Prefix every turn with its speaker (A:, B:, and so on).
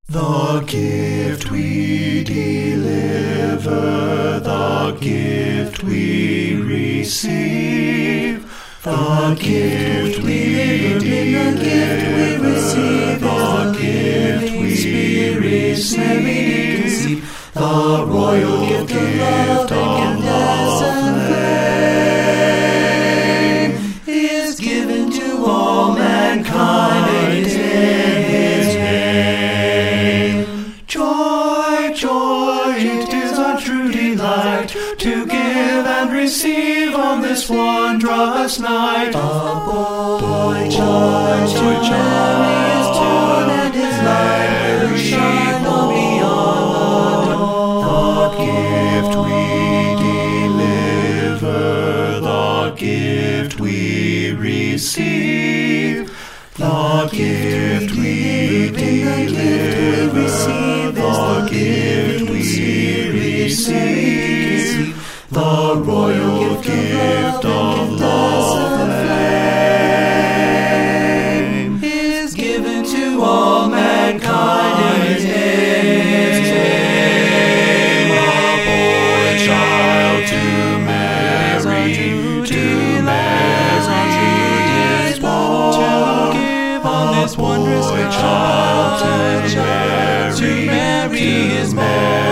A: The gift we deliver, the gift we receive, the gift we deliver, the gift we receive, the royal gift of love and flame is given to all mankind in His name. Joy, joy, it is our true delight to give and receive on this wondrous night. A boy child is born, and His light will shine beyond the gift we deliver, the gift we receive, the gift we deliver, the gift we receive, the royal gift of love and flame is given to all mankind in His name. A boy child to Mary is born, to give on this wondrous child to Mary is born.